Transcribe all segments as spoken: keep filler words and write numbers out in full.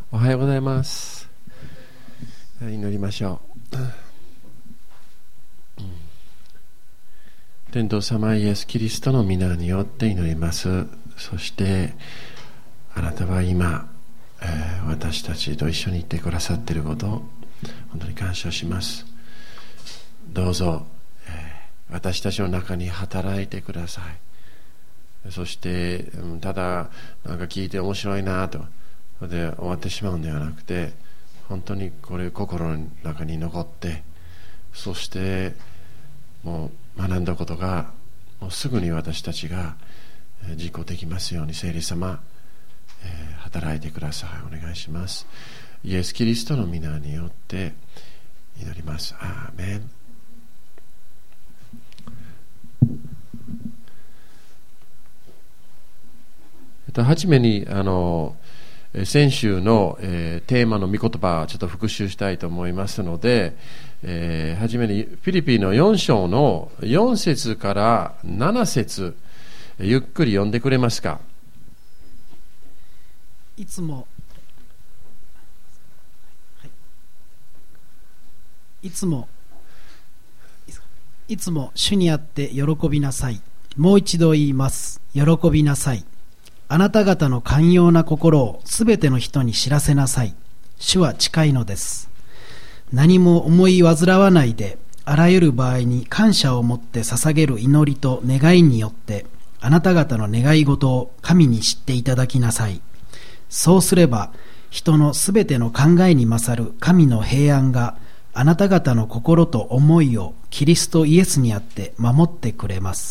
おはようございます。祈りましょう。天道様イエス・キリストの皆によって祈ります。そしてあなたは今、えー、私たちと一緒にいてくださっていることを本当に感謝します。どうぞ、えー、私たちの中に働いてください。そして、うん、ただなんか聞いて面白いなとで終わってしまうんではなくて、本当にこれ心の中に残って、そしてもう学んだことがもうすぐに私たちが実行できますように聖霊様、えー、働いてください。お願いします。イエス・キリストの皆によって祈ります。アーメン。えっと、はじめにあの先週の、えー、テーマの御言葉をちょっと復習したいと思いますので、えー、はじめにフィリピのよん章のよん節からなな節、ゆっくり読んでくれますか。 いつも、はい、いつもいつも主にあって喜びなさい。もう一度言います。喜びなさい。あなた方の寛容な心をすべての人に知らせなさい。主は近いのです。何も思い煩わないで、あらゆる場合に感謝を持って捧げる祈りと願いによって、あなた方の願い事を神に知っていただきなさい。そうすれば、人のすべての考えに勝る神の平安が、あなた方の心と思いをキリストイエスにあって守ってくれます。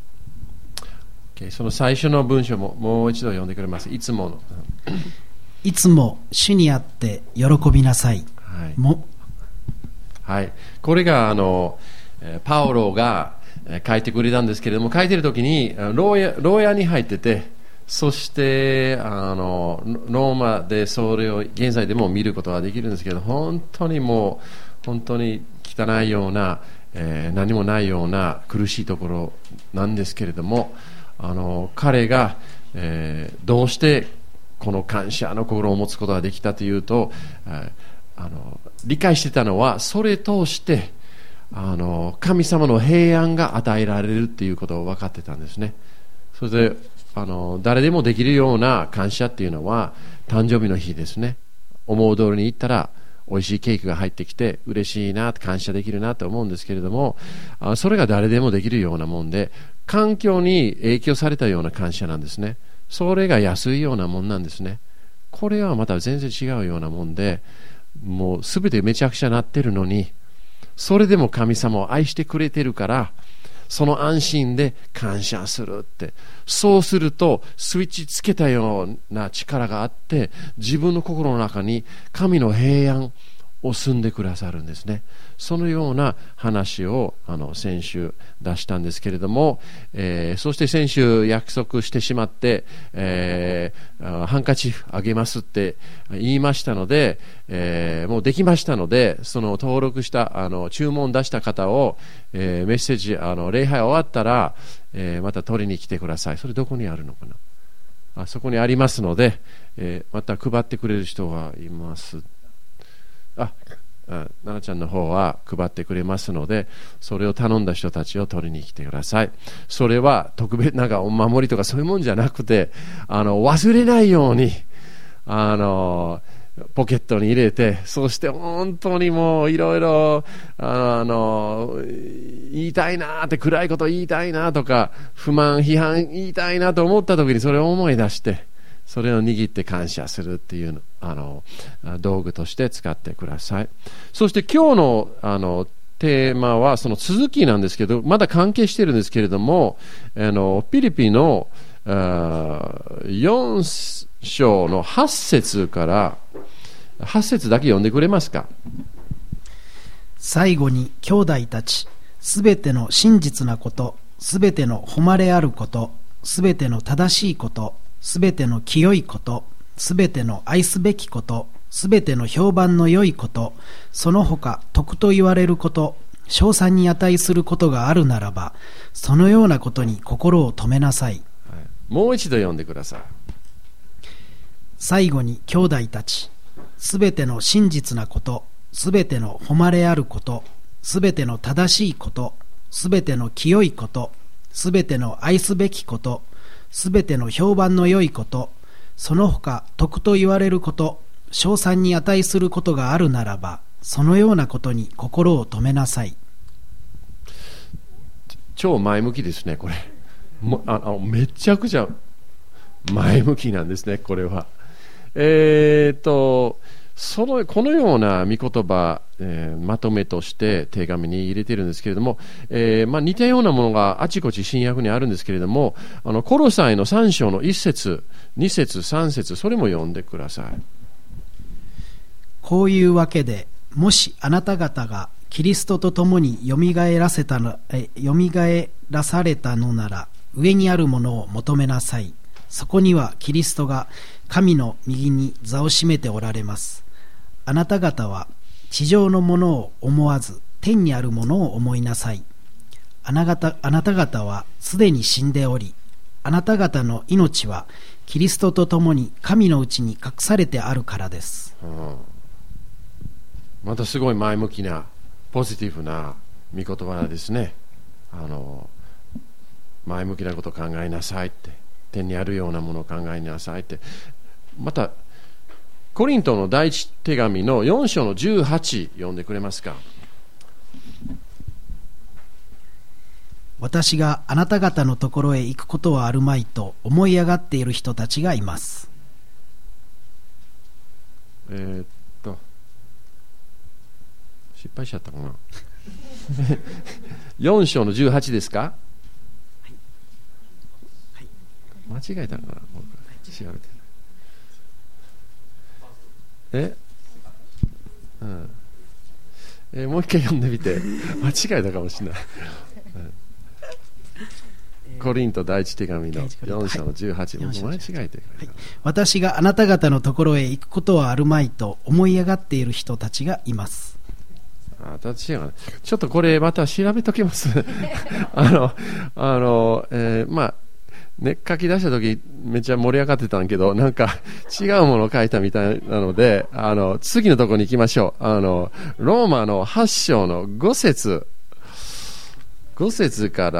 その最初の文章ももう一度読んでくれます。いつものいつも主にあって喜びなさい。 はい、 もはい、これがあのパウロが書いてくれたんですけれども、書いてる時に牢屋、牢屋に入ってて、そしてあのローマでそれを現在でも見ることができるんですけど、本当にもう本当に汚いような、えー、何もないような苦しいところなんですけれども、あの彼が、えー、どうしてこの感謝の心を持つことができたというと、えー、あの理解してたのは、それ通してあの神様の平安が与えられるということを分かってたんですね。それであの誰でもできるような感謝っていうのは誕生日の日ですね。思う通りに行ったら美味しいケーキが入ってきて嬉しいな、感謝できるなと思うんですけれども、それが誰でもできるようなもんで、環境に影響されたような感謝なんですね。それが安いようなもんなんですね。これはまた全然違うようなもんで、もう全てめちゃくちゃなってるのに、それでも神様を愛してくれてるから、その安心で感謝するって、そうするとスイッチつけたような力があって、自分の心の中に神の平安を住んでくださるんですね。そのような話をあの先週出したんですけれども、えー、そして先週約束してしまって、えー、ハンカチあげますって言いましたので、えー、もうできましたので、その登録したあの注文出した方を、えー、メッセージあの礼拝終わったら、えー、また取りに来てください。それどこにあるのかな。あそこにありますので、えー、また配ってくれる人がいます。あ、奈々ちゃんの方は配ってくれますので、それを頼んだ人たちを取りに来てください。それは特別なんかお守りとかそういうもんじゃなくて、あの忘れないようにあのポケットに入れて、そして本当にもういろいろあの言いたいなって、暗いこと言いたいなとか、不満批判言いたいなと思った時にそれを思い出して、それを握って感謝するっていうあの道具として使ってください。そして今日のあのテーマはその続きなんですけど、まだ関係しているんですけれども、あのピリピのよん章のはち節からはち節だけ読んでくれますか。 最後に兄弟たち、すべての真実なこと、すべての誉れあること、すべての正しいこと、すべての清いこと、すべての愛すべきこと、すべての評判の良いこと、その他徳と言われること、称賛に値することがあるならば、そのようなことに心を留めなさい。 もう一度読んでください。 最後に兄弟たち、すべての真実なこと、すべての誉れあること、すべての正しいこと、すべての清いこと、すべての愛すべきこと、すべての評判の良いこと、その他徳と言われること、称賛に値することがあるならば、そのようなことに心を留めなさい。 超前向きですね、これ。もああめちゃくちゃ前向きなんですね、これは。えー、っとそのこのような御言葉、えー、まとめとして手紙に入れているんですけれども、えーまあ、似たようなものがあちこち新約にあるんですけれども、あのコロサイのさん章のいっ節、に節、さん節、それも読んでください。 こういうわけで、もしあなた方がキリストと共によみがえらせたの、え、よみがえらされたのなら、上にあるものを求めなさい。そこにはキリストが神の右に座を占めておられます。あなた方は地上のものを思わず天にあるものを思いなさい。あなた、あなた方はすでに死んでおり、あなた方の命はキリストと共に神のうちに隠されてあるからです。 うん、またすごい前向きなポジティブな御言葉ですね。あの前向きなことを考えなさいって、天にあるようなものを考えなさいって。またコリントの第一手紙のよん章のじゅうはち読んでくれますか。 私があなた方のところへ行くことはあるまいと思い上がっている人たちがいます。 えー、っと失敗しちゃったかなよん章のじゅうはちですか、はいはい、間違えたかな、調べてえ、うんえー、もう一回読んでみて間違えたかもしれない、うん、コリント第一手紙のよん章のじゅうはち、はい、もう間違えてる、はい、 私があなた方のところへ行くことはあるまいと思い上がっている人たちがいます。 あ私はちょっとこれまた調べときますあのあの、えー、まあね、書き出した時めっちゃ盛り上がってたんけど、なんか違うものを書いたみたいなので、あの次のところに行きましょう。あのローマのはち章のご節、ご節から、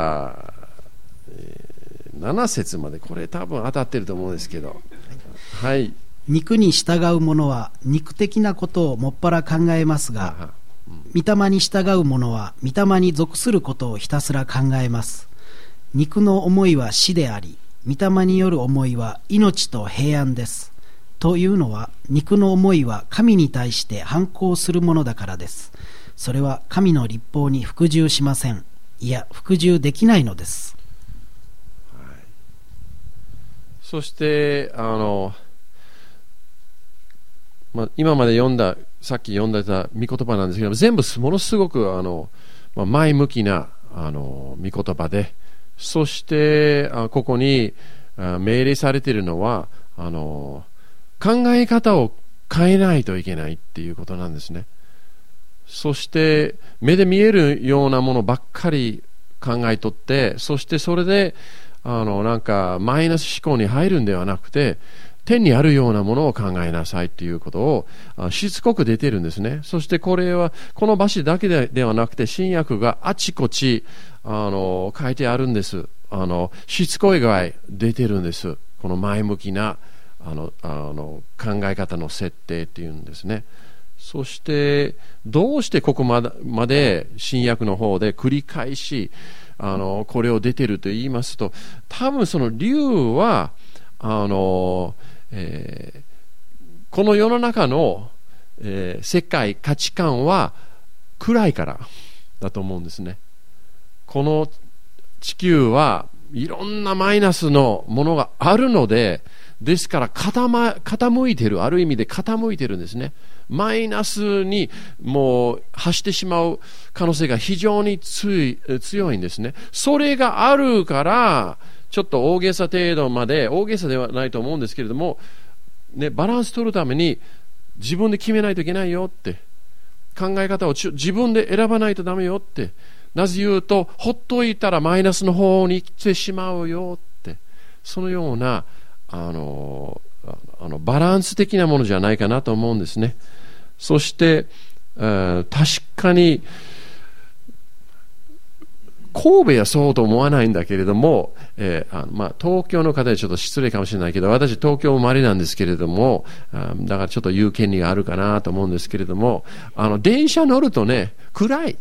えー、なな節まで、これ多分当たってると思うんですけど、はい、 肉に従う者は肉的なことをもっぱら考えますが、御霊に従う者は御霊に属することをひたすら考えます。肉の思いは死であり、御霊による思いは命と平安です。というのは、肉の思いは神に対して反抗するものだからです。それは神の律法に服従しません。いや、服従できないのです。 はい、そしてあの、まあ、今まで読んだ、さっき読んでた御言葉なんですけど、全部ものすごくあの、まあ、前向きなあの御言葉で、そしてここに命令されているのは、あの考え方を変えないといけないっていうことなんですね。そして目で見えるようなものばっかり考えとって、そしてそれであのなんかマイナス思考に入るんではなくて、天にあるようなものを考えなさいっていうことをしつこく出てるんですね。そしてこれはこの場所だけでではなくて、新約があちこちあの書いてあるんです。あのしつこい具合出てるんです。この前向きなあのあの考え方の設定っていうんですね。そしてどうしてここまで、まで新約の方で繰り返しあのこれを出てると言いますと、多分その理由はあの、えー、この世の中の、えー、世界価値観は暗いからだと思うんですね。この地球はいろんなマイナスのものがあるので、ですから傾、傾いてる、ある意味で傾いてるんですね。マイナスにもう走ってしまう可能性が非常に強い、強いんですね。それがあるから、ちょっと大げさ程度まで、大げさではないと思うんですけれども、ね、バランス取るために自分で決めないといけないよって、考え方を自分で選ばないとダメよって、なぜ言うと、ほっといたらマイナスの方に来てしまうよって、そのようなあのあのバランス的なものじゃないかなと思うんですね。そして、えー、確かに神戸はそうと思わないんだけれども、えーあのまあ、東京の方でちょっと失礼かもしれないけど、私東京生まれなんですけれども、あだからちょっと言う権利があるかなと思うんですけれども、あの電車乗るとね暗い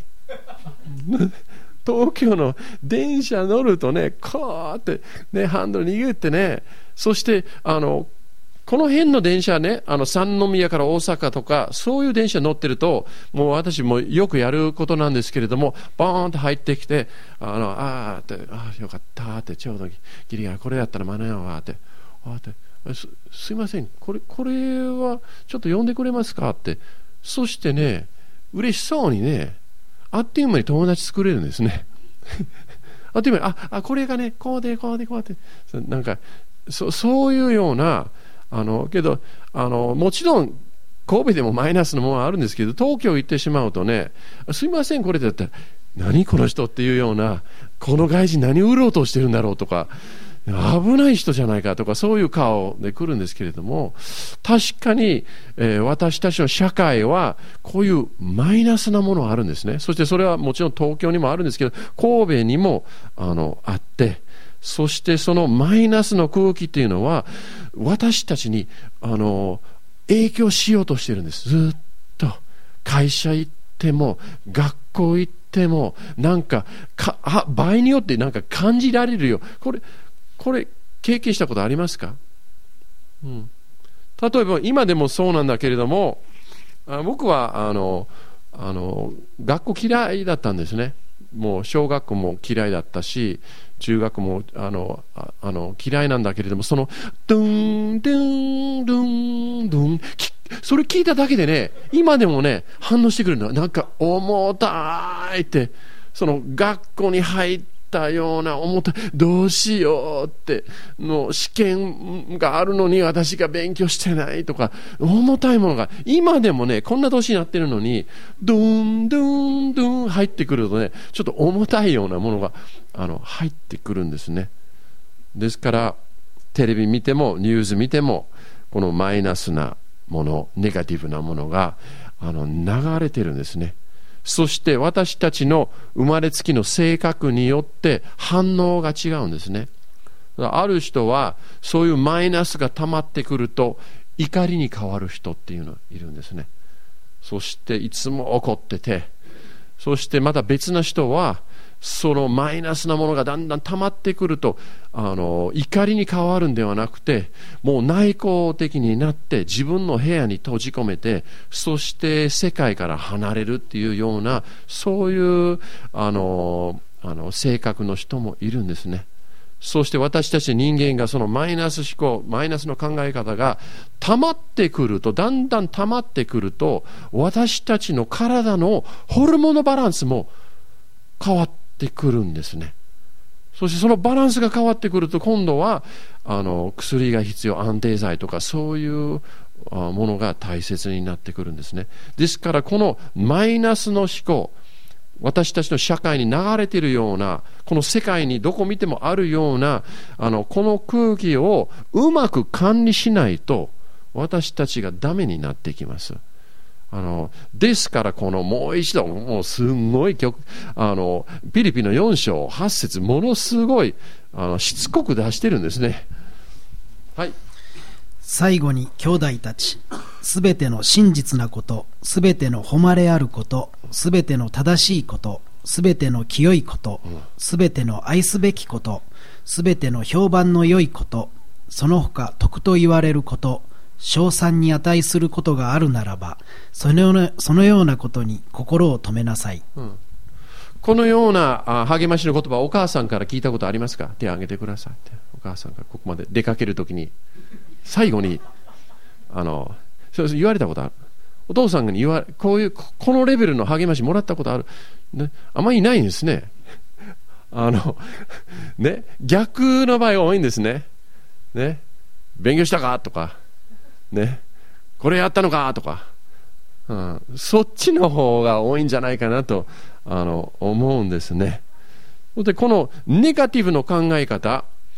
東京の電車乗るとねこうって、ね、ハンドル握ってね、そしてあのこの辺の電車ね、あの三宮から大阪とかそういう電車乗ってると、もう私もよくやることなんですけれども、バーンと入ってきて、あのあーって、あーよかったって、ちょうどギリがこれやったら間に合うわって、あーってす、すいません、これこれはちょっと呼んでくれますかって、そしてね嬉しそうにね、あっという間に友達作れるんですね。あっという間に、ああこれがねこうでこうでこうで、なんか そ, そういうような。あのけどあのもちろん神戸でもマイナスのものはあるんですけど、東京行ってしまうとね、すいませんこれだったら何この人っていうような、この外人何売ろうとしてるんだろうとか、危ない人じゃないかとか、そういう顔で来るんですけれども、確かに、えー、私たちの社会はこういうマイナスなものがあるんですね。そしてそれはもちろん東京にもあるんですけど、神戸にもあのあって、そしてそのマイナスの空気っていうのは私たちにあの影響しようとしてるんです。ずっと会社行っても学校行っても、なんか、かあ場合によってなんか感じられるよ。これこれ経験したことありますか？うん、例えば今でもそうなんだけれども、あ僕はあのあの学校嫌いだったんですね。もう小学校も嫌いだったし、中学もあのああの嫌いなんだけれども、そのドゥンドゥンドゥンドゥン、それ聞いただけでね、今でもね反応してくるの。なんか重たいって、その学校に入ったような重たい、どうしようっての試験があるのに私が勉強してないとか、重たいものが今でもね、こんな年になってるのにドゥンドゥンドゥン入ってくるとね、ちょっと重たいようなものがあの入ってくるんですね。ですからテレビ見てもニュース見ても、このマイナスなもの、ネガティブなものがあの流れてるんですね。そして私たちの生まれつきの性格によって反応が違うんですね。ある人はそういうマイナスが溜まってくると怒りに変わる人っていうのがいるんですね。そしていつも怒ってて、そしてまた別な人はそのマイナスなものがだんだん溜まってくると、あの怒りに変わるんではなくて、もう内向的になって自分の部屋に閉じ込めて、そして世界から離れるっていうような、そういうあのあの性格の人もいるんですね。そして私たち人間がそのマイナス思考、マイナスの考え方が溜まってくると、だんだん溜まってくると、私たちの体のホルモンのバランスも変わってくるんですね。そしてそのバランスが変わってくると、今度はあの薬が必要、安定剤とかそういうものが大切になってくるんですね。ですからこのマイナスの思考、私たちの社会に流れているような、この世界にどこ見てもあるようなあのこの空気をうまく管理しないと、私たちがダメになってきます。あのですからこのもう一度、もうすんごい曲、あのピリピのよん章はち節、ものすごいあのしつこく出してるんですね。はい。 最後に兄弟たち、すべての真実なこと、すべての誉れあること、すべての正しいこと、すべての清いこと、すべての愛すべきこと、すべての評判の良いこと、その他徳と言われること、称賛に値することがあるならば、そのような、そのようなことに心を止めなさい。 うん、このようなあ励ましの言葉、お母さんから聞いたことありますか？手を挙げてくださいって。お母さんからここまで出かけるときに最後にあのそう言われたことある？お父さんに言われ、こういうこのレベルの励ましもらったことある？ね、あんまりいないんですね。あのね、逆の場合が多いんですね。ね、勉強したかとか、ね、これやったのかとか、うん、そっちの方が多いんじゃないかなとあの思うんですね。でこのネガティブの考え方、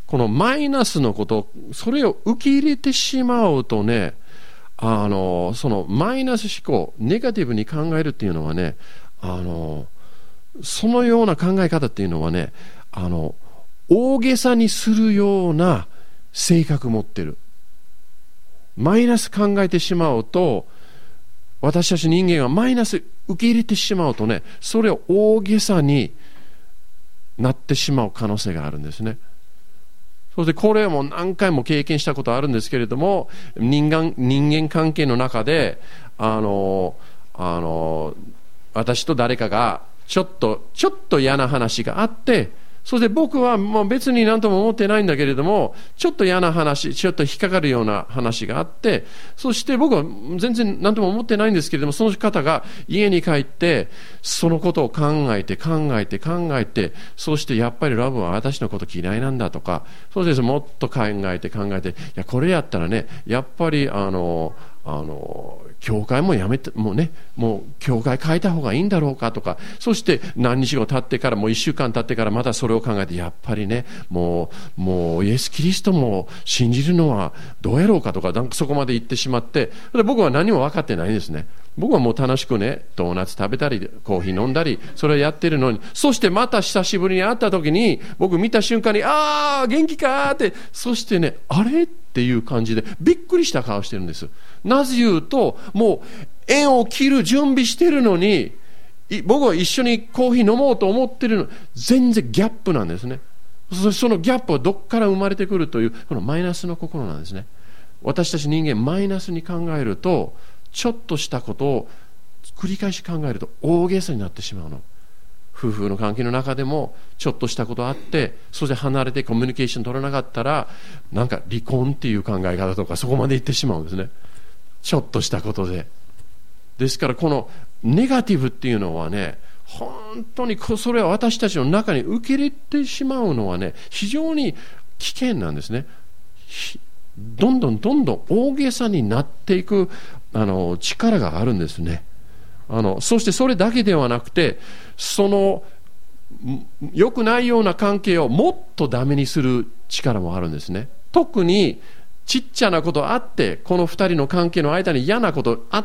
このマイナスのこと、それを受け入れてしまうとね、あのそのマイナス思考、ネガティブに考えるっていうのはね、あのそのような考え方っていうのはね、あの大げさにするような性格を持ってる。マイナス考えてしまうと、私たち人間がマイナス受け入れてしまうとね、それを大げさになってしまう可能性があるんですね。そしてこれも何回も経験したことあるんですけれども、人間、人間関係の中で、あの、あの、私と誰かがちょっと、ちょっと嫌な話があって、そして僕はもう別に何とも思ってないんだけれども、ちょっと嫌な話、ちょっと引っかかるような話があって、そして僕は全然何とも思ってないんですけれども、その方が家に帰って、そのことを考えて考えて考えて、そしてやっぱりラブは私のこと嫌いなんだとか、そうです、もっと考えて考えて、いや、これやったらね、やっぱりあの、あの、教会もやめて、もうね、もう教会変えた方がいいんだろうかとか、そして何日後経ってから、もう一週間経ってからまたそれを考えて、やっぱりね、もう、もうイエス・キリストも信じるのはどうやろうかとか、なんかそこまで言ってしまって、で僕は何も分かってないんですね。僕はもう楽しくね、ドーナツ食べたり、コーヒー飲んだり、それをやってるのに、そしてまた久しぶりに会った時に、僕見た瞬間に、あー、元気かーって、そしてね、あれっていう感じで、びっくりした顔してるんです。なぜ言うと、もう縁を切る準備してるのに、僕は一緒にコーヒー飲もうと思ってるの、全然ギャップなんですね。そのギャップはどこから生まれてくるという、このマイナスの心なんですね。私たち人間、マイナスに考えると、ちょっとしたことを繰り返し考えると大げさになってしまうの。夫婦の関係の中でもちょっとしたことあって、そして離れてコミュニケーション取らなかったら、なんか離婚っていう考え方とかそこまで行ってしまうんですね。ちょっとしたことで。ですからこのネガティブっていうのはね、本当にそれは私たちの中に受け入れてしまうのはね、非常に危険なんですね。どんどんどんどん大げさになっていくあの力があるんですね。あのそしてそれだけではなくて、その良くないような関係をもっとダメにする力もあるんですね。特にちっちゃなことあって、この二人の関係の間に嫌なことあって、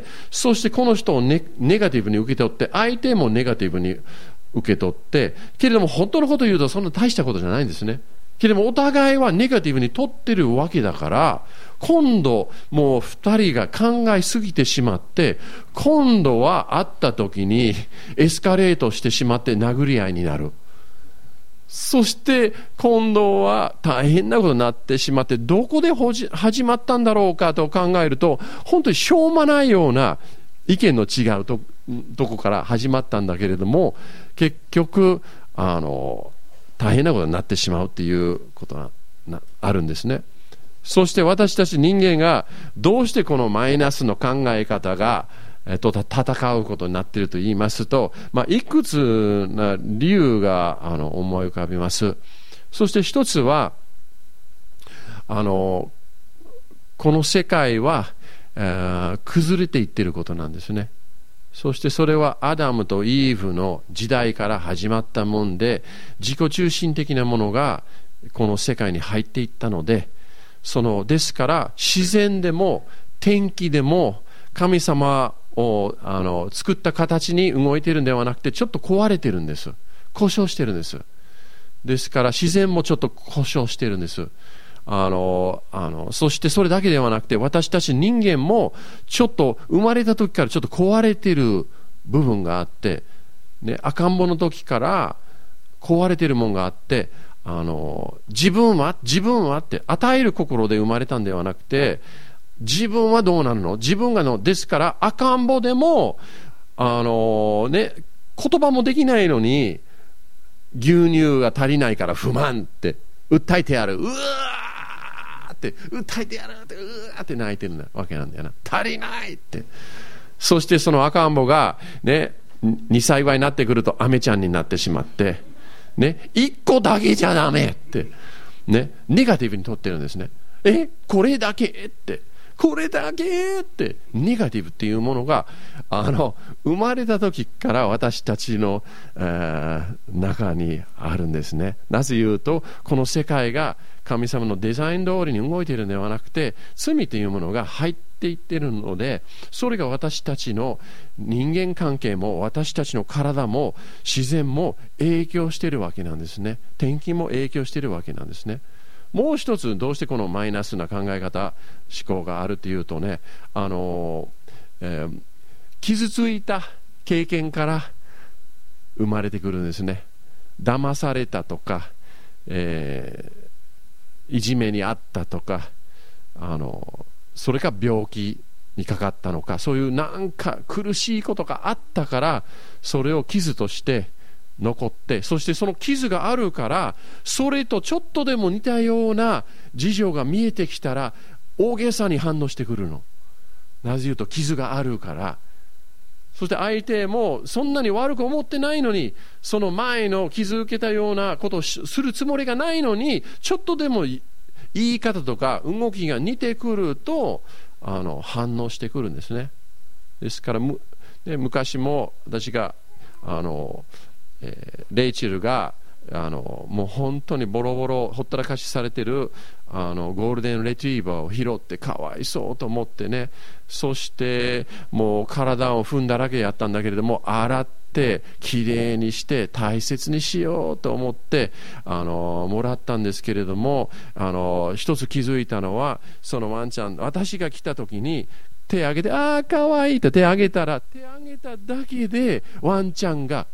そしてこの人を ネ, ネガティブに受け取って、相手もネガティブに受け取って、けれども本当のことを言うとそんな大したことじゃないんですね。けれどもお互いはネガティブに取ってるわけだから、今度もう二人が考えすぎてしまって、今度は会った時にエスカレートしてしまって殴り合いになる。そして今度は大変なことになってしまって、どこで始まったんだろうかと考えると、本当にしょうもないような意見の違うとどこから始まったんだけれども、結局あの大変なことになってしまうっていうことがあるんですね。そして私たち人間がどうしてこのマイナスの考え方がと戦うことになっていると言いますと、まあ、いくつな理由があの思い浮かびます。そして一つはあのこの世界は、えー、崩れていっていることなんですね。そしてそれはアダムとイーブの時代から始まったもんで、自己中心的なものがこの世界に入っていったので、そのですから自然でも天気でも神様をあの作った形に動いているんではなくて、ちょっと壊れてるんです。故障してるんです。ですから自然もちょっと故障してるんです。あのあのそしてそれだけではなくて、私たち人間もちょっと生まれた時からちょっと壊れてる部分があって、ね、赤ん坊の時から壊れてるものがあって、あの自分は自分はって与える心で生まれたんではなくて、自分はどうなるの、自分がのですから赤ん坊でもあの、ね、言葉もできないのに牛乳が足りないから不満って訴えてやる、うわーって訴えてやるって、うわーって泣いてるわけなんだよな。足りないって。そしてその赤ん坊がね、にさいぐらいになってくるとアメちゃんになってしまってね、いっこだけじゃダメってね、ネガティブに取ってるんですね。え、これだけって、 これだけってネガティブっていうものがあの生まれた時から私たちの、えー、中にあるんですね。なぜ言うと、この世界が神様のデザイン通りに動いているのではなくて、罪というものが入っていっているので、それが私たちの人間関係も私たちの体も自然も影響しているわけなんですね。天気も影響しているわけなんですね。もう一つ、どうしてこのマイナスな考え方思考があるというとね、あの、えー、傷ついた経験から生まれてくるんですね。騙されたとか、えー、いじめにあったとか、あのそれか病気にかかったのか、そういうなんか苦しいことがあったから、それを傷として残って、そしてその傷があるから、それとちょっとでも似たような事情が見えてきたら大げさに反応してくるの。なぜ言うと、傷があるから。そして相手もそんなに悪く思ってないのに、その前の傷受けたようなことをするつもりがないのに、ちょっとでも言い方とか動きが似てくるとあの反応してくるんですね。ですからむで昔も私があの、えー、レイチェルがあのもう本当にボロボロほったらかしされてるあのゴールデンレトリーバーを拾って、かわいそうと思ってね、そしてもう体を踏んだらけやったんだけれども、洗ってきれいにして大切にしようと思ってあのもらったんですけれども、あの一つ気づいたのは、そのワンちゃん、私が来た時に手挙げて、ああかわいいと手挙げたら、手挙げただけでワンちゃんが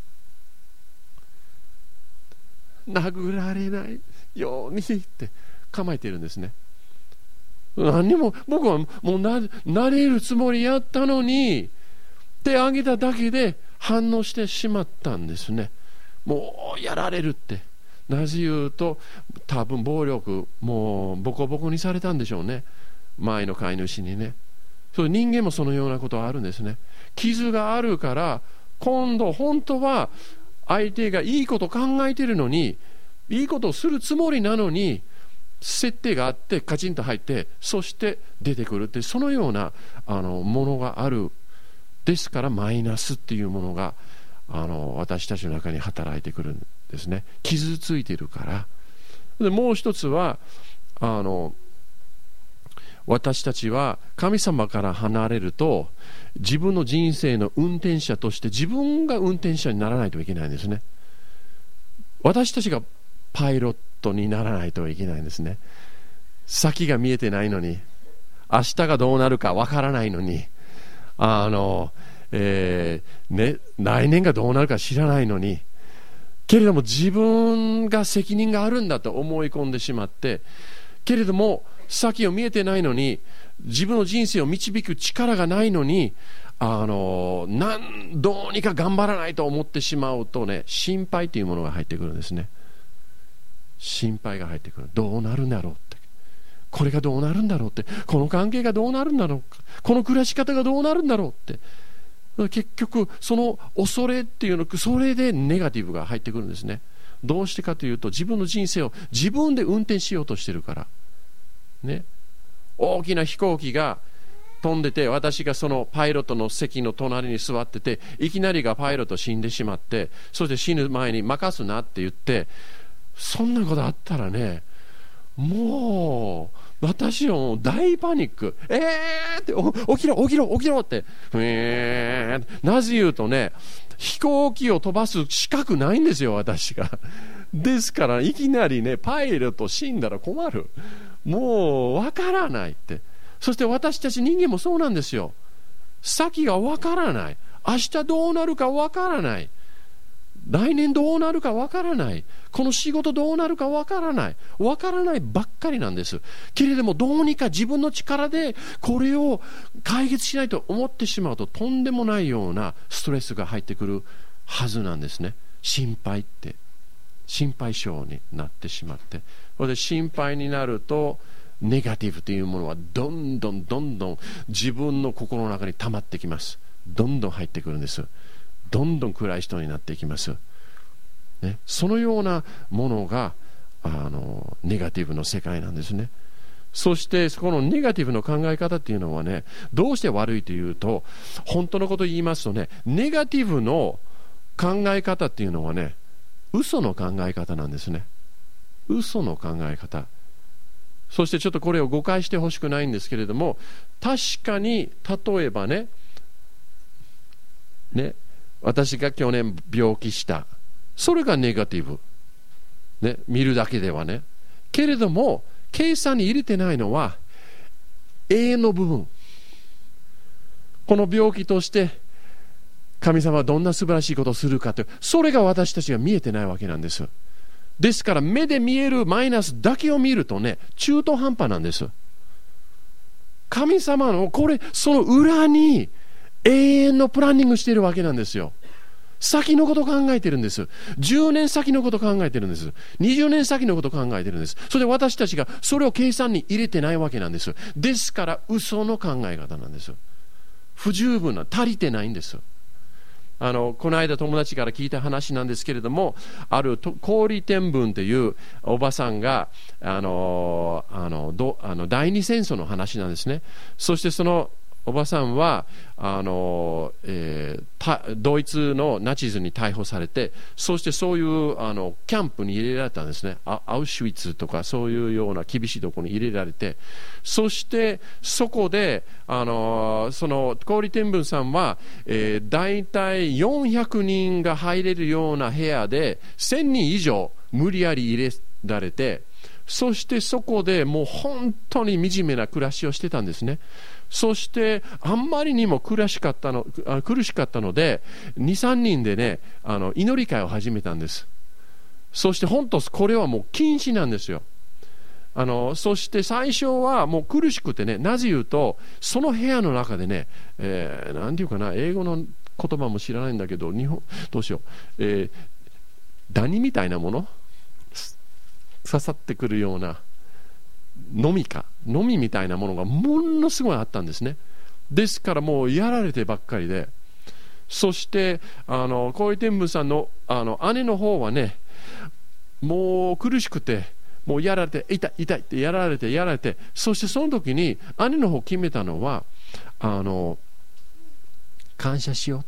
殴られないようにって構えているんですね。何にも僕はもうな慣れるつもりやったのに、手挙げただけで反応してしまったんですね。もうやられるって。なぜ言うと、多分暴力もうボコボコにされたんでしょうね、前の飼い主にね。そう人間もそのようなことはあるんですね。傷があるから、今度本当は相手がいいこと考えているのに、いいことをするつもりなのに、設定があってカチンと入って、そして出てくるって、そのようなあのものがある。ですからマイナスっていうものがあの私たちの中に働いてくるんですね。傷ついているから。でもう一つはあの私たちは神様から離れると、自分の人生の運転者として自分が運転者にならないといけないんですね。私たちがパイロットにならないといけないんですね。先が見えてないのに、明日がどうなるかわからないのに、あの、えーね、来年がどうなるか知らないのに、けれども自分が責任があるんだと思い込んでしまって、けれども先を見えてないのに、自分の人生を導く力がないのに、あのなんどうにか頑張らないと思ってしまうとね、心配というものが入ってくるんですね。心配が入ってくる。どうなるんだろうって、これがどうなるんだろうって、この関係がどうなるんだろうか、この暮らし方がどうなるんだろうって、結局その恐れっていうの、それでネガティブが入ってくるんですね。どうしてかというと、自分の人生を自分で運転しようとしてるからね。大きな飛行機が飛んでて、私がそのパイロットの席の隣に座ってて、いきなりがパイロット死んでしまって、そして死ぬ前に任すなって言って、そんなことあったらね、もう私は大パニック。えーって起きろ起きろ起きろって、えー、なぜ言うとね、飛行機を飛ばす資格ないんですよ、私が。ですからいきなりね、パイロット死んだら困る。もうわからないって。そして私たち人間もそうなんですよ。先がわからない。明日どうなるかわからない。来年どうなるかわからない。この仕事どうなるかわからない。わからないばっかりなんです。けれども、どうにか自分の力でこれを解決しないと思ってしまうと、とんでもないようなストレスが入ってくるはずなんですね。心配って心配性になってしまって、それで心配になるとネガティブというものはどんどんどんどん自分の心の中に溜まってきます。どんどん入ってくるんです。どんどん暗い人になっていきます、ね、そのようなものがあのネガティブの世界なんですね。 そしてこのネガティブの考え方っていうのはね、どうして悪いというと、本当のことを言いますとね、ネガティブの考え方っていうのはね、嘘の考え方なんですね。嘘の考え方。そしてちょっとこれを誤解してほしくないんですけれども、確かに例えばね、ね、私が去年病気した、それがネガティブ、ね、見るだけではね。けれども計算に入れてないのは永遠の部分。この病気として神様はどんな素晴らしいことをするかという、それが私たちが見えてないわけなんです。ですから目で見えるマイナスだけを見るとね、中途半端なんです。神様のこれ、その裏に永遠のプランニングしているわけなんですよ。先のことを考えてるんです。じゅうねん先のことを考えてるんです。にじゅうねん先のことを考えてるんです。それで私たちがそれを計算に入れてないわけなんです。ですから嘘の考え方なんです。不十分な、足りてないんです。あのこの間友達から聞いた話なんですけれども、ある氷天文というおばさんがあのあのどあの第二戦争の話なんですね。そしてそのおばさんはあの、えー、ドイツのナチズに逮捕されて、そしてそういうあのキャンプに入れられたんですね。アウシュビッツとかそういうような厳しいところに入れられて、そしてそこであのその氷天文さんは、えー、大体よんひゃくにんが入れるような部屋でせんにん以上無理やり入れられて、そしてそこでもう本当に惨めな暮らしをしてたんですね。そしてあんまりにも苦しかったの、苦しかったのでにさんにんでね、あの祈り会を始めたんです。そして本当これはもう禁止なんですよ。あのそして最初はもう苦しくてね、なぜ言うとその部屋の中でね、えー、なんていうかな、英語の言葉も知らないんだけど、日本どうしよう、えー、ダニみたいなもの刺さってくるようなのみかのみみたいなものがものすごいあったんですね。ですからもうやられてばっかりで、そしてあの氷天文さんの、あの姉の方はね、もう苦しくてもうやられて痛い痛いってやられてやられて、そしてその時に姉の方決めたのは、あの感謝しようって。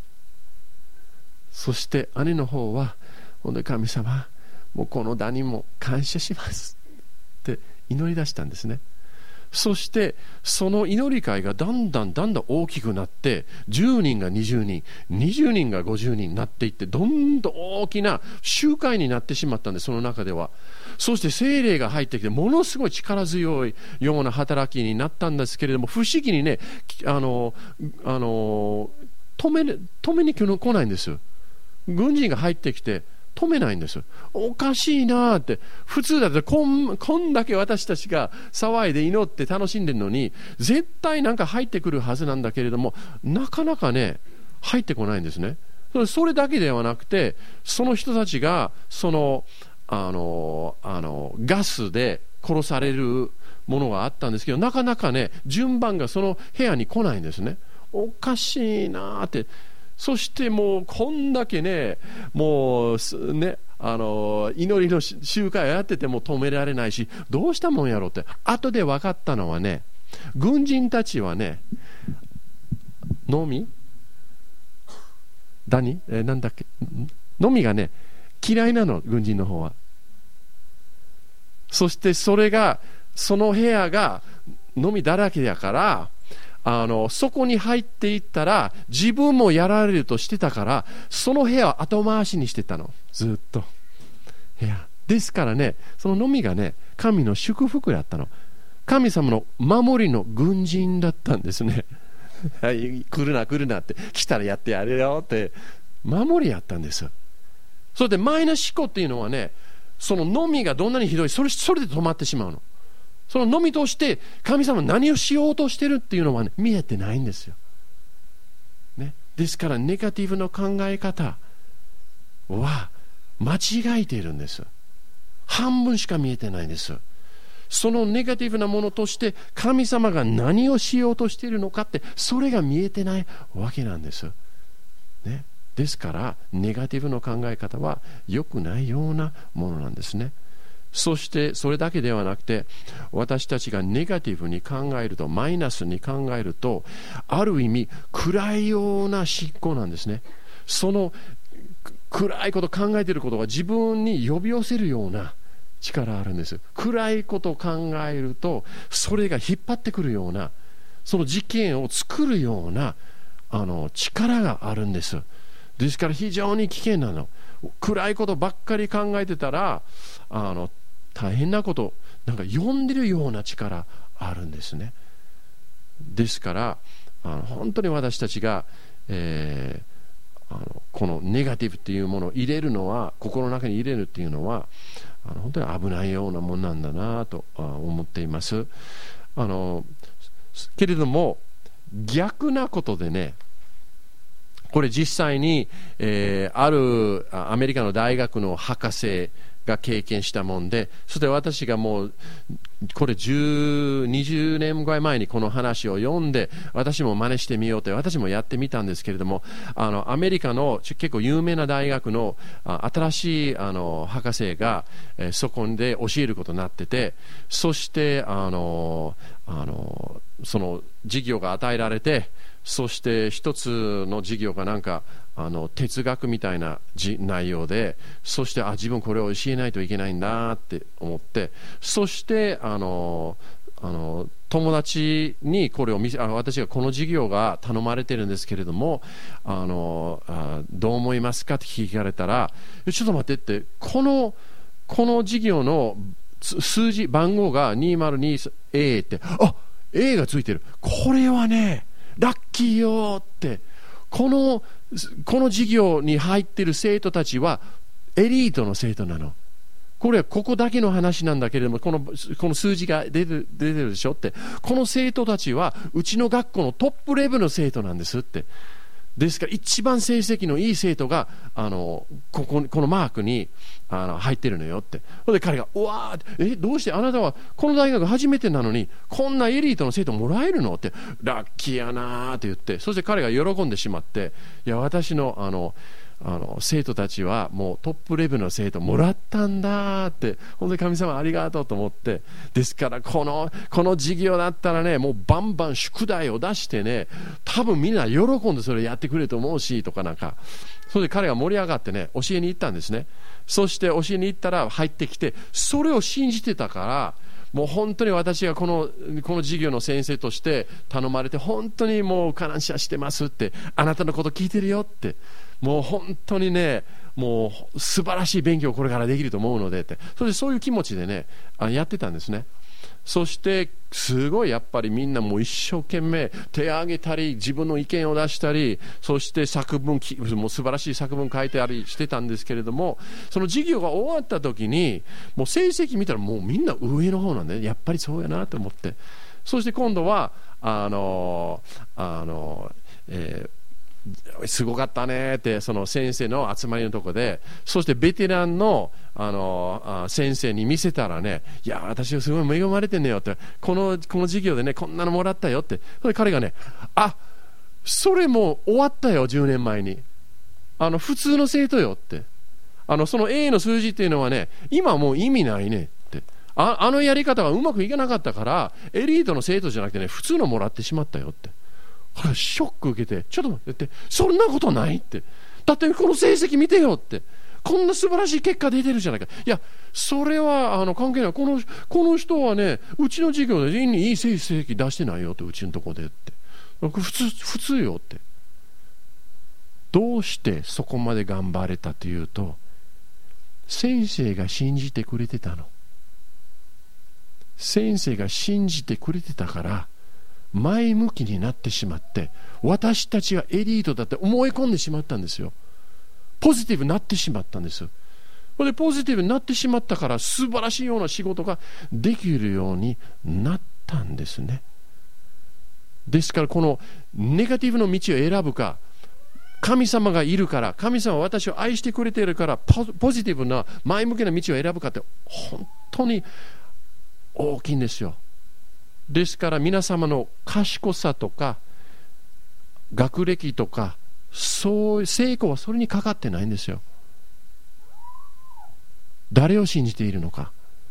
そして姉の方は、ほんで神様もうこのダニも感謝しますって祈り出したんですね。そしてその祈り会がだんだんだんだん大きくなって、じゅうにんがにじゅうにん、にじゅうにんがごじゅうにんになっていって、どんどん大きな集会になってしまったんです、その中では。そして聖霊が入ってきて、ものすごい力強いような働きになったんですけれども、不思議にね、あのあの止め止めに来ないんですよ。軍人が入ってきて止めないんです。おかしいなって。普通だとこん、こんだけ私たちが騒いで祈って楽しんでるのに、絶対なんか入ってくるはずなんだけれども、なかなかね入ってこないんですね。それだけではなくて、その人たちがそのあのあのガスで殺されるものがあったんですけど、なかなかね順番がその部屋に来ないんですね。おかしいなって。そしてもうこんだけね、もうね、あの祈りの集会をやってても止められないし、どうしたもんやろうって後で分かったのはね、軍人たちはね、のみダニ、えー、なんだっけ、のみがね嫌いなの、軍人の方は。そしてそれがその部屋がのみだらけやから、あのそこに入っていったら自分もやられるとしてたから、その部屋を後回しにしてたの、ずっと部屋ですからね。そののみがね神の祝福やったの、神様の守りの軍人だったんですねはい、来るな来るなって、来たらやってやれよって守りやったんです。それでマイナス思考っていうのはね、そののみがどんなにひどい、それ、それで止まってしまうの。そののみとして神様何をしようとしてるっていうのは、ね、見えてないんですよ、ね、ですからネガティブの考え方は間違えているんです。半分しか見えてないんです。そのネガティブなものとして神様が何をしようとしているのかって、それが見えてないわけなんです、ね、ですからネガティブの考え方は良くないようなものなんですね。 そしてそれだけではなくて、私たちがネガティブに考えると、マイナスに考えると、ある意味暗いような信仰なんですね。その暗いこと考えていることが自分に呼び寄せるような力あるんです。暗いことを考えるとそれが引っ張ってくるような、その事件を作るようなあの力があるんです。ですから非常に危険なの。暗いことばっかり考えてたらあの大変なこと、なんか呼んでるような力あるんですね。ですからあの本当に私たちが、えー、あのこのネガティブっていうものを入れるのは、心の中に入れるっていうのはあの本当に危ないようなもんなんだなと思っています。あのけれども逆なことでね、これ実際に、えー、あるアメリカの大学の博士が経験したもんで、そして私がもうこれじゅう、にじゅうねんぐらい前にこの話を読んで、私も真似してみようと私もやってみたんですけれども、あのアメリカの結構有名な大学の新しいあの博士が、えー、そこで教えることになってて、そしてあのあのその授業が与えられて、そして一つの授業がなんかあの哲学みたいな内容で、そしてあ自分これを教えないといけないんだって思って、そしてあのあの友達にこれを見せ、あ私がこの授業が頼まれてるんですけれども、あのあどう思いますかって聞かれたら、ちょっと待ってって、このこの授業の数字番号が にひゃくにじゅうエー って、あ A がついてる、これはねラッキーよって、このこの授業に入っている生徒たちはエリートの生徒なの。これはここだけの話なんだけれども、このこの数字が出てる出てるでしょって、この生徒たちはうちの学校のトップレベルの生徒なんですって。ですから一番成績のいい生徒があの こ, こ, このマークにあの入ってるのよって。それで彼がうわーえどうしてあなたはこの大学初めてなのにこんなエリートの生徒もらえるのって、ラッキーやなーって言って、そして彼が喜んでしまって、いや私のあのあの生徒たちはもうトップレベルの生徒もらったんだって、本当に神様ありがとうと思って、ですからこのこの授業だったらね、もうバンバン宿題を出してね、多分みんな喜んでそれやってくれると思うしとかなんか、それで彼が盛り上がってね教えに行ったんですね。そして教えに行ったら入ってきて、それを信じてたから、もう本当に私がこのこの授業の先生として頼まれて、本当にもう感謝してますって、あなたのこと聞いてるよって、もう本当にねもう素晴らしい勉強をこれからできると思うのでって、それでそういう気持ちでねやってたんですね。そしてすごいやっぱりみんなもう一生懸命手を挙げたり自分の意見を出したり、そして作文もう素晴らしい作文書いてありしてたんですけれども、その授業が終わった時にもう成績見たらもうみんな上の方なんで、やっぱりそうやなと思って、そして今度はあのあの、えーすごかったねってその先生の集まりのところで、そしてベテランのあの先生に見せたらね、いや私はすごい恵まれてんねよって、このこの授業でねこんなのもらったよって。それで彼がね、あそれもう終わったよじゅうねんまえに、あの普通の生徒よって、あのその A の数字っていうのはね今もう意味ないねって、あ, あのやり方はうまくいかなかったからエリートの生徒じゃなくてね普通のもらってしまったよって。ショック受けて、ちょっと待ってって、そんなことないって、だってこの成績見てよって、こんな素晴らしい結果出てるじゃないか。いやそれはあの関係ない、このこの人はねうちの授業でいい成績出してないよって、うちのとこでって、普通普通よって。どうしてそこまで頑張れたというと、先生が信じてくれてたの。先生が信じてくれてたから前向きになってしまって、私たちがエリートだって思い込んでしまったんですよ。ポジティブになってしまったんです。それでポジティブになってしまったから素晴らしいような仕事ができるようになったんですね。ですからこのネガティブの道を選ぶか、神様がいるから、神様は私を愛してくれているからポジティブな前向きな道を選ぶかって本当に大きいんですよ。ですから皆様の賢さとか学歴とかそう成功はそれにかかってないんですよ。誰を信じているのか、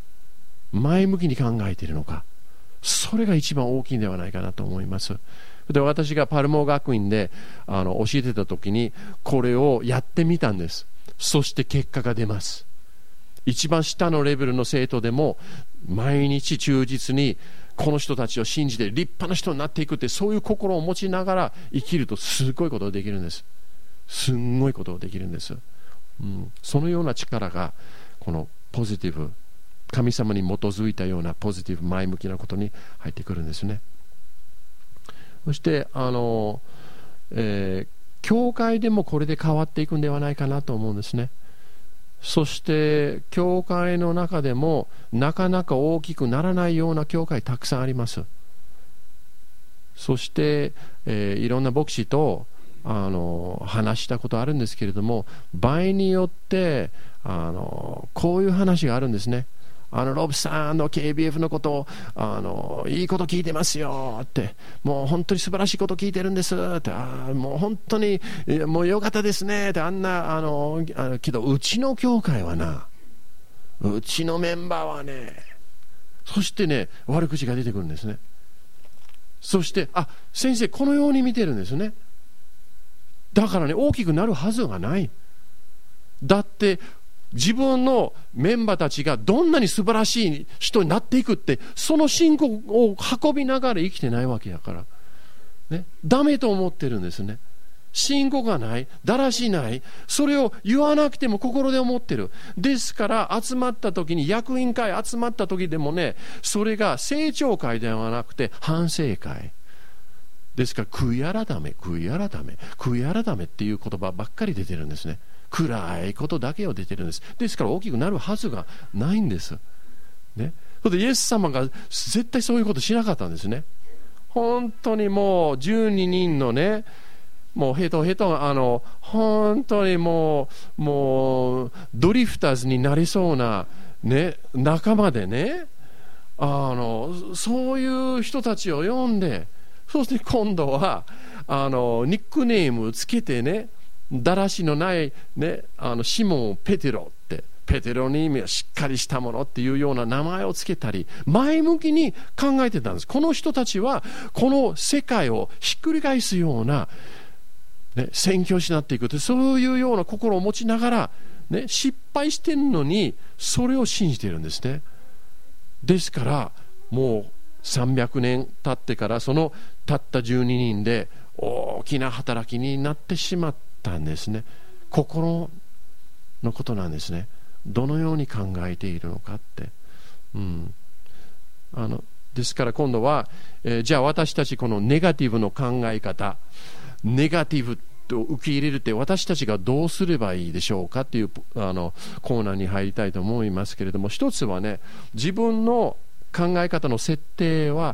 前向きに考えているのか、それが一番大きいんではないかなと思います。で、私がパルモ学院であの教えてた時にこれをやってみたんです。そして結果が出ます。一番下のレベルの生徒でも毎日忠実にこの人たちを信じて立派な人になっていくって、そういう心を持ちながら生きるとすごいことができるんです。すんごいことができるんです、うん、そのような力がこのポジティブ、神様に基づいたようなポジティブ、前向きなことに入ってくるんですね。そしてあの、えー、教会でもこれで変わっていくんではないかなと思うんですね。そして教会の中でもなかなか大きくならないような教会たくさんあります。そして、えー、いろんな牧師とあの話したことあるんですけれども、場合によってあのこういう話があるんですね。あのロブさんの ケービーエフ のことをあのいいこと聞いてますよって、もう本当に素晴らしいこと聞いてるんですって、あもう本当にもうよかったですねって、あんなあのあのけどうちの教会はな、うちのメンバーはね、そしてね悪口が出てくるんですね。そしてあ先生このように見てるんですね。だからね大きくなるはずがない。だって自分のメンバーたちがどんなに素晴らしい人になっていくって、その信仰を運びながら生きてないわけだから、ね、ダメと思ってるんですね。信仰がない、だらしない、それを言わなくても心で思ってる。ですから集まった時に、役員会集まった時でもね、それが成長会ではなくて反省会ですから、悔い改め悔い改め悔い改めっていう言葉ばっかり出てるんですね。暗いことだけを出てるんです。ですから大きくなるはずがないんです、ね、それでイエス様が絶対そういうことしなかったんですね。本当にもうじゅうににんのね、もうヘトヘト、あの本当にもうもうドリフターズになりそうな、ね、仲間でね、あのそういう人たちを呼んで、そして今度はあのニックネームつけてね、だらしのない、ね、あのシモン・ペテロって、ペテロの意味はしっかりしたものっていうような名前をつけたり、前向きに考えてたんです。この人たちはこの世界をひっくり返すような、ね、宣教師になっていくって、そういうような心を持ちながら、ね、失敗してるのにそれを信じているんですね。ですからもうさんびゃくねん経ってから、そのたったじゅうににんで大きな働きになってしまったんですね。心のことなんですね。どのように考えているのかって、うん、あのですから今度は、えー、じゃあ私たちこのネガティブの考え方、ネガティブと受け入れるって私たちがどうすればいいでしょうかっていうあのコーナーに入りたいと思いますけれども、一つはね、自分の考え方の設定は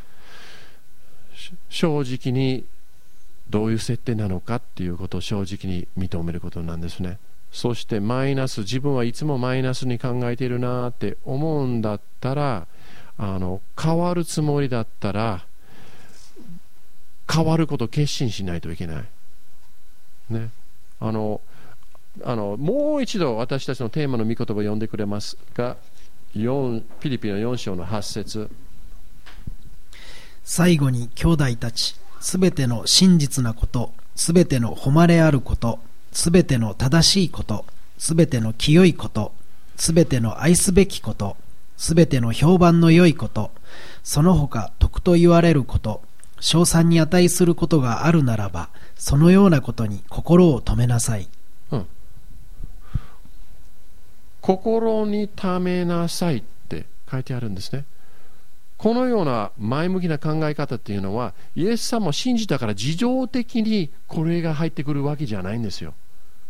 正直にどういう設定なのかっていうことを正直に認めることなんですね。そしてマイナス、自分はいつもマイナスに考えているなって思うんだったら、あの変わるつもりだったら変わることを決心しないといけない、ね、あのあのもう一度私たちのテーマの御言葉を読んでくれますが、よんピリピのよん章のはち節。 最後に兄弟たち、すべての真実なこと、すべての誉れあること、すべての正しいこと、すべての清いこと、すべての愛すべきこと、すべての評判の良いこと、その他徳と言われること、称賛に値することがあるならば、そのようなことに心を止めなさい、 うん、心にためなさいって書いてあるんですね。このような前向きな考え方っていうのは、イエス様を信じたから自動的にこれが入ってくるわけじゃないんですよ、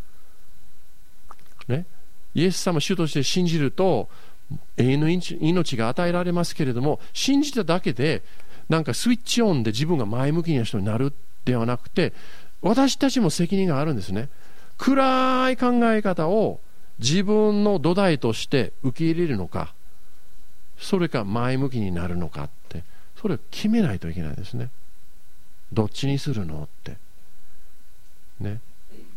ね、イエス様を主として信じると永遠の命が与えられますけれども、信じただけでなんかスイッチオンで自分が前向きな人になるではなくて、私たちも責任があるんですね。暗い考え方を自分の土台として受け入れるのか、それか前向きになるのかって、それを決めないといけないですね。どっちにするのってね。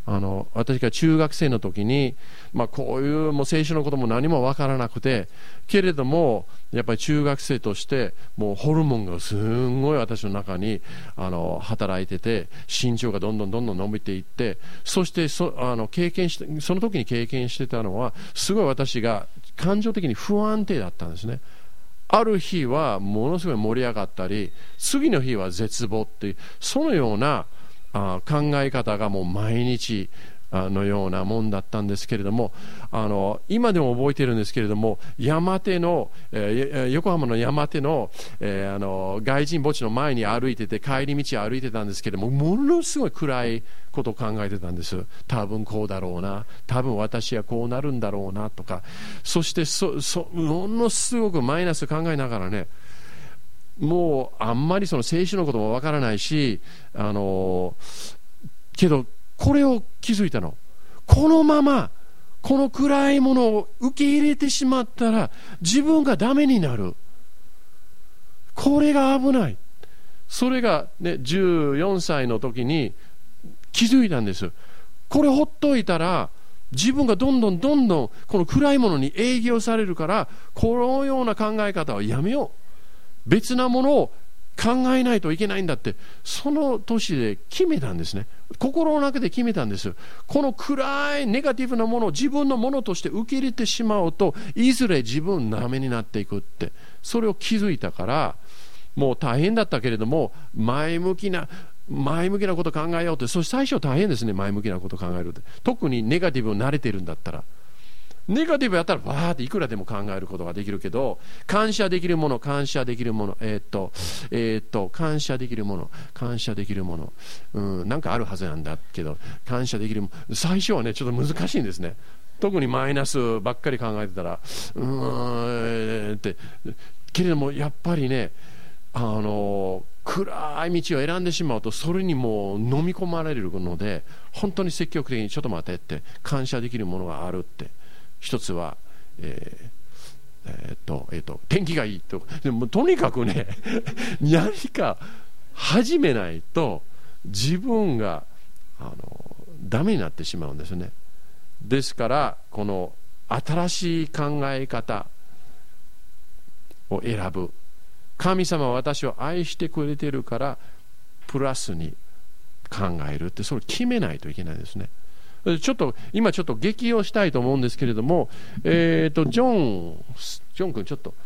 あの私が中学生の時に、まあ、こういうもう聖書のことも何も分からなくて、けれどもやっぱり中学生としてもうホルモンがすごい私の中にあの働いてて、身長がどんどんどんどん伸びていって、そして そ, あの経験してその時に経験してたのは、すごい私が感情的に不安定だったんですね。ある日はものすごい盛り上がったり、次の日は絶望っていう、そのようなあ考え方がもう毎日のようなもんだったんですけれども、あの今でも覚えているんですけれども、山手の、えー、横浜の山手の、えー、あの外人墓地の前に歩いてて、帰り道歩いてたんですけれども、ものすごい暗いことを考えてたんです。多分こうだろうな、多分私はこうなるんだろうなとか、そしてそそものすごくマイナス考えながらね、もうあんまりその聖書のこともわからないし、あのけどこれを気づいたの。このままこの暗いものを受け入れてしまったら自分がダメになる。これが危ない。それが、ね、じゅうよんさいの時に気づいたんです。これほっといたら自分がどんどんどんどんこの暗いものに営業されるから、このような考え方はやめよう、別なものを考えないといけないんだって、その年で決めたんですね。心の中で決めたんです。この暗いネガティブなものを自分のものとして受け入れてしまうと、いずれ自分ダメになっていくって、それを気づいたから、もう大変だったけれども前向きな前向きなことを考えようって。そして最初大変ですね、前向きなことを考えるって。特にネガティブに慣れてるんだったら、ネガティブやったらバーっていくらでも考えることができるけど、感謝できるもの、感謝できるもの、えー、っとえー、っと感謝できるもの、感謝できるもの、うん、なんかあるはずなんだけど、感謝できるもの、最初はねちょっと難しいんですね。特にマイナスばっかり考えてたら、うーんって、けれどもやっぱりね、あの暗い道を選んでしまうと、それにもう飲み込まれるので、本当に積極的にちょっと待ってって、感謝できるものがあるって。一つは、えーえーっとえーっと天気がいいと。でもとにかくね何か始めないと自分があのダメになってしまうんですね。ですからこの新しい考え方を選ぶ。神様は私を愛してくれているからプラスに考えるって、それを決めないといけないですね。ちょっと今ちょっと激をしたいと思うんですけれども、えーとジョンジョン君ちょっと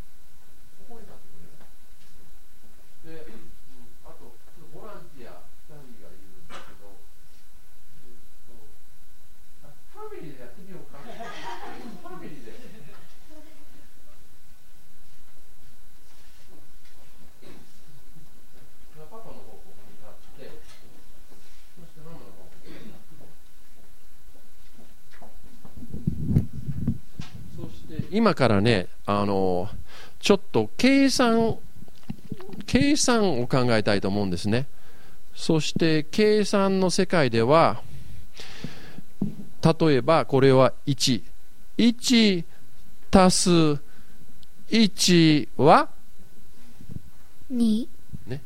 で、あとボランティアふたりがいるんだけど、ファミリーでやってみようか。ファミリーでパパの方ここに立って、そしてママの方ここに立って、そして今からね、あのちょっと計算計算を考えたいと思うんですね。そして計算の世界では、例えばこれはいち、いち足すいちはに、 ね、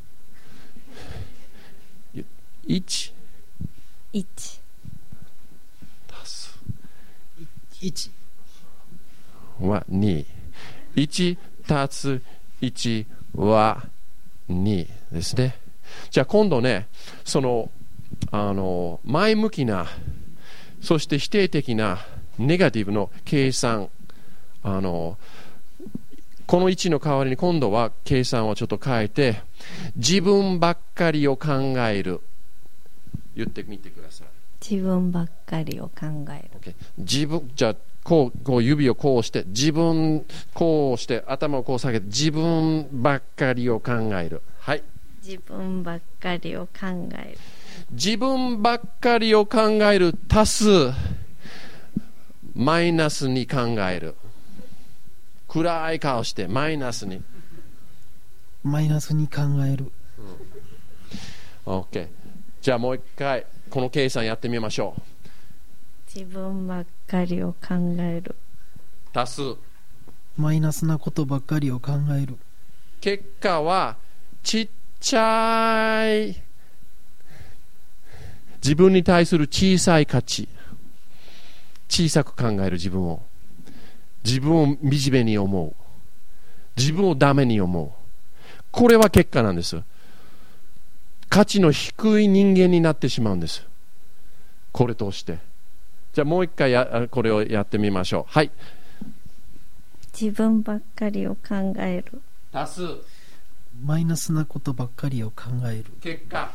いちいち足すいちはに、いち足すいちはにですね。じゃあ今度ね、そのあの前向きな、そして否定的なネガティブの計算、あのこのいちの代わりに今度は計算をちょっと変えて、自分ばっかりを考える、言ってみてください。 自分ばっかりを考える。 Okay. 自分、じゃあこう、こう指をこうして、自分こうして頭をこう下げて、自分ばっかりを考える。はい、 自分ばっかりを考える。 自分ばっかりを考える足すマイナスに考える。暗い顔してマイナスにマイナスに考える。 うん、OK。 じゃあもう一回この計算やってみましょう。 自分ばっかりを考える足すマイナスなことばっかりを考える。 結果はちっちゃい自分に対する小さい価値、小さく考える自分を、自分を惨めに思う、自分をダメに思う、これは結果なんです。価値の低い人間になってしまうんです。これとして。じゃあもう一回やこれをやってみましょう。はい。 自分ばっかりを考える。 足す。 マイナスなことばっかりを考える。 結果。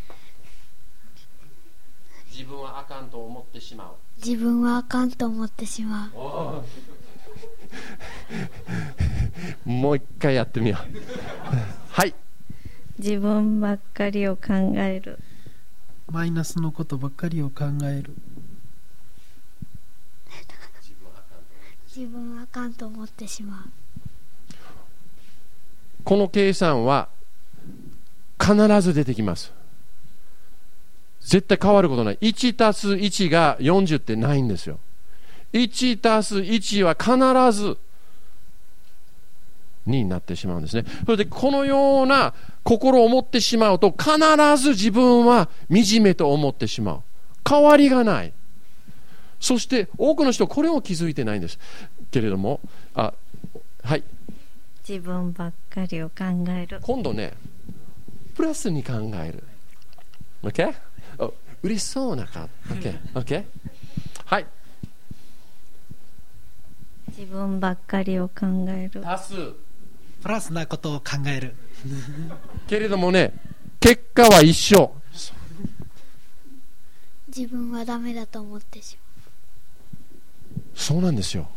自分はあかんと思ってしまう。 自分はあかんと思ってしまう。もう一回やってみよう。はい。 自分ばっかりを考える。 マイナスのことばっかりを考える。 自分はあかんと思ってしまう。 この計算は必ず出てきます。絶対変わることない。いちたすいちがよんじゅうってないんですよ。いちたすいちは必ずにになってしまうんですね。それでこのような心を持ってしまうと、必ず自分は惨めと思ってしまう。変わりがない。そして多くの人はこれを気づいてないんですけれども、あ、はい。 自分ばっかりを考える。 今度ね、プラスに考える。OK？ お、嬉しそうな顔。OK？ OK？ はい。 自分ばっかりを考える。 足す。 プラスなことを考える。 けれどもね、結果は一緒。 自分はダメだと思ってしまう。 そうなんですよ。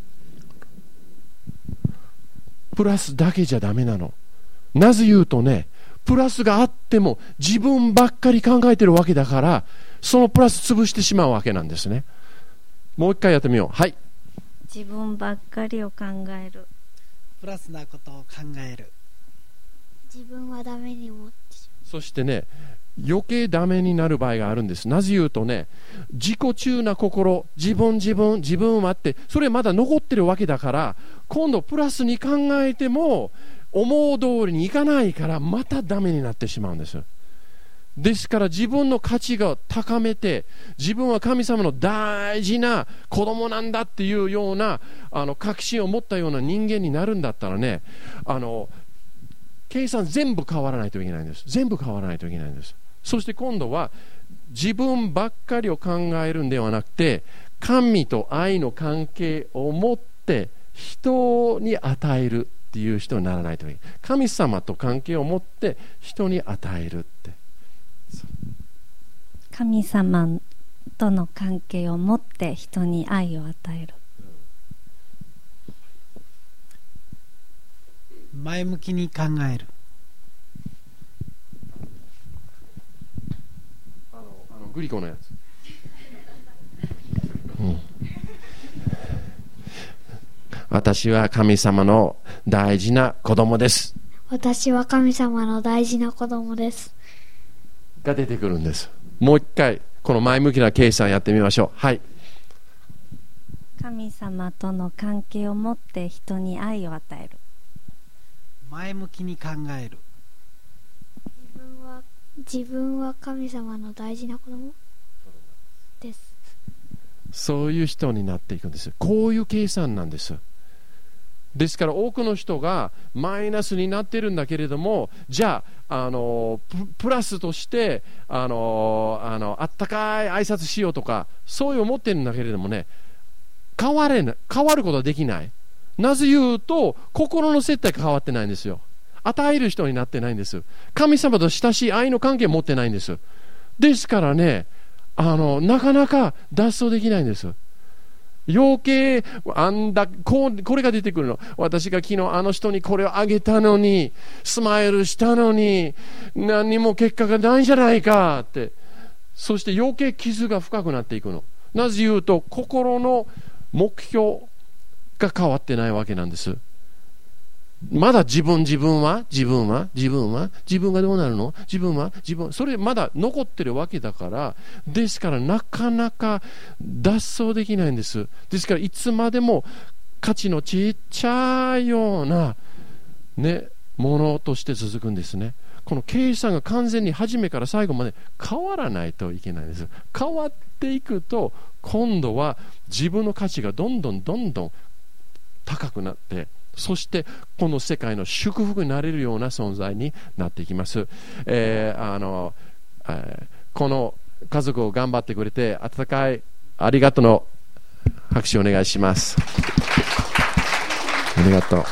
プラスだけじゃダメなの。なぜ言うとね、プラスがあっても自分ばっかり考えてるわけだから、そのプラス潰してしまうわけなんですね。もう一回やってみよう。はい。 自分ばっかりを考える。 プラスなことを考える。 自分はダメに思ってしまう。 そしてね、余計ダメになる場合があるんです。なぜ言うとね、自己中な心、自分自分自分はって、それまだ残ってるわけだから、今度プラスに考えても思う通りにいかないから、またダメになってしまうんです。ですから自分の価値が高めて、自分は神様の大事な子供なんだっていうようなあの確信を持ったような人間になるんだったらね、あの計算全部変わらないといけないんです。全部変わらないといけないんです。そして今度は自分ばっかりを考えるんではなくて、神と愛の関係を持って人に与えるっていう人にならないといけない。神様と関係を持って人に与えるって、 神様との関係を持って人に愛を与える。 前向きに考える。 あのあのグリコのやつ、うん、私は神様の大事な子供です。 私は神様の大事な子供ですが出てくるんです。もう一回この前向きな計算やってみましょう。はい。 神様との関係を持って人に愛を与える。 前向きに考える。 自分は自分は神様の大事な子供です。 そういう人になっていくんです。こういう計算なんです。ですから多くの人がマイナスになってるんだけれども、じゃあ、あの プ, プラスとしてあのあのあったかい挨拶しようとか、そういう思ってるんだけれどもね、変われな変わることはできない。なぜ言うと、心の接待が変わってないんですよ。与える人になってないんです。神様と親しい愛の関係を持ってないんです。ですからね、あのなかなか脱走できないんです。余計あんだこうこれが出てくるの。私が昨日あの人にこれをあげたのに、スマイルしたのに、何にも結果がないじゃないかって、そして余計傷が深くなっていくの。なぜ言うと、心の目標が変わってないわけなんです。まだ自分自分は自分は自分は自分がどうなるの、自分は自分、それまだ残ってるわけだから、ですからなかなか脱走できないんです。ですからいつまでも価値のちっちゃいようなねものとして続くんですね。 この計算が完全に初めから最後まで変わらないといけないんです。変わっていくと今度は自分の価値がどんどんどんどん高くなって、そしてこの世界の祝福になれるような存在になっていきます。えー、あの、えー、この家族を頑張ってくれて温かいありがとうの拍手お願いします。ありがとう。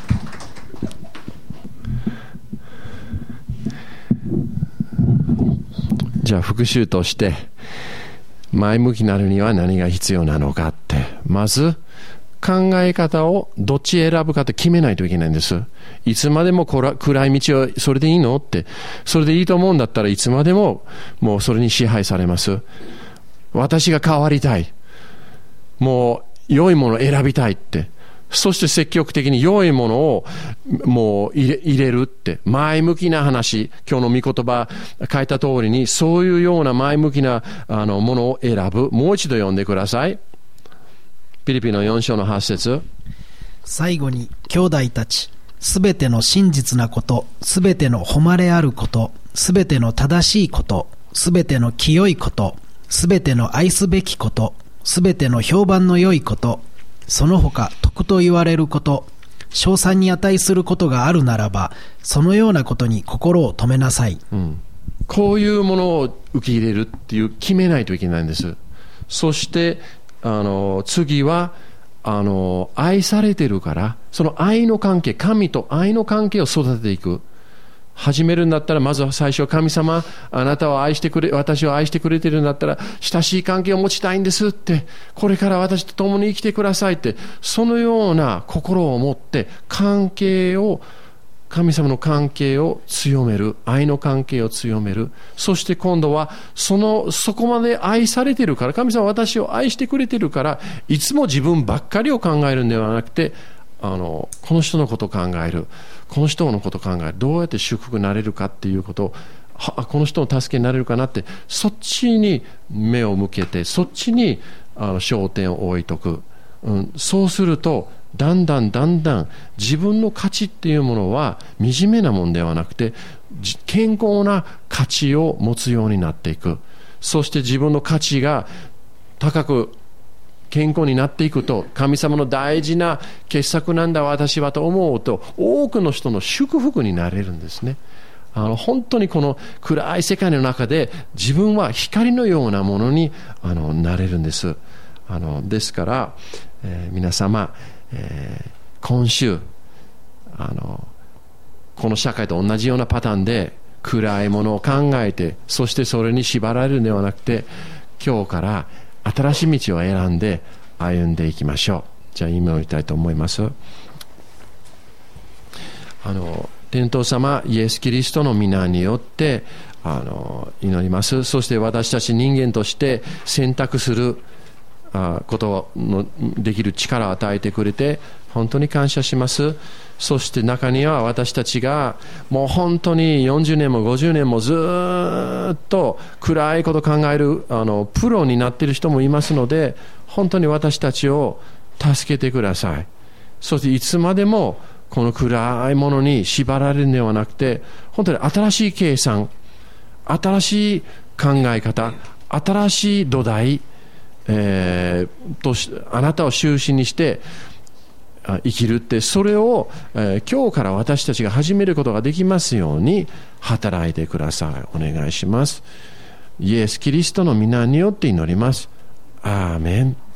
じゃあ復習として前向きになるには何が必要なのかって、まず考え方をどっち選ぶかって決めないといけないんです。いつまでも暗い道はそれでいいのって、それでいいと思うんだったらいつまでももうそれに支配されます。私が変わりたい、もう良いものを選びたいって、そして積極的に良いものをもう入れ、入れるって、前向きな話、今日の御言葉書いた通りにそういうような前向きなあのものを選ぶ。もう一度読んでください。ピリピのよん章のはち節。 最後に兄弟たち、すべての真実なこと、すべての誉れあること、すべての正しいこと、すべての清いこと、すべての愛すべきこと、すべての評判の良いこと、その他徳と言われること、称賛に値することがあるならば、そのようなことに心を留めなさい。 うん、こういうものを受け入れるっていう決めないといけないんです。そしてあの次はあの愛されてるから、その愛の関係、神と愛の関係を育てていく。始めるんだったら、まずは最初は神様、あなたを愛してくれ、私を愛してくれてるんだったら親しい関係を持ちたいんですって、これから私と共に生きてくださいって、そのような心を持って関係を、神様の関係を強める、愛の関係を強める。そして今度はそのそこまで愛されてるから、神様は私を愛してくれてるから、いつも自分ばっかりを考えるんではなくて、あのこの人のことを考える、この人のことを考える、どうやって祝福になれるかっていうことを、はこの人の助けになれるかなって、そっちに目を向けて、そっちにあの焦点を置いとく、うん、そうするとだんだんだんだん自分の価値っていうものは惨めなもんではなくて、健康な価値を持つようになっていく。そして自分の価値が高く健康になっていくと、神様の大事な傑作なんだ私はと思うと、多くの人の祝福になれるんですね。あの本当にこの暗い世界の中で自分は光のようなものにあのなれるんです。あのですから、えー、皆様、えー、今週あのこの社会と同じようなパターンで暗いものを考えて、そしてそれに縛られるのではなくて、今日から新しい道を選んで歩んでいきましょう。じゃあ祈りたいと思います。あの天父様イエス・キリストの皆によってあの祈ります。そして私たち人間として選択することのできる力を与えてくれて本当に感謝します。そして中には私たちがもう本当によんじゅうねんもごじゅうねんもずっと暗いことを考えるあのプロになっている人もいますので、本当に私たちを助けてください。そしていつまでもこの暗いものに縛られるのではなくて、本当に新しい計算、新しい考え方、新しい土台、えー、とあなたを中心にして生きるって、それを、えー、今日から私たちが始めることができますように働いてください。お願いします。イエス・キリストの皆によって祈ります。アーメン。